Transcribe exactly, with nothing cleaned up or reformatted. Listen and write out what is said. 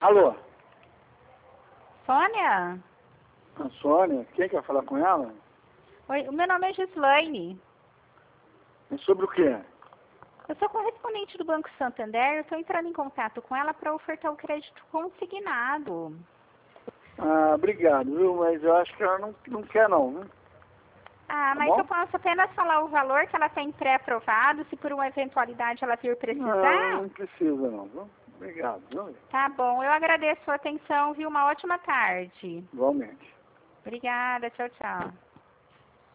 Alô? Sônia? A Sônia? Quem quer falar com ela? Oi, o meu nome é Gislaine. É sobre o quê? Eu sou correspondente do Banco Santander, eu estou entrando em contato com ela para ofertar o crédito consignado. Ah, obrigado, viu? Mas eu acho que ela não, não quer não, viu? Ah, Tá mas bom? eu posso apenas falar o valor que ela tem pré-aprovado, se por uma eventualidade ela vir precisar? Não, não precisa não, viu? Obrigado, viu? Tá bom, eu agradeço a sua atenção, viu? Uma ótima tarde. Igualmente. Obrigada, tchau, tchau.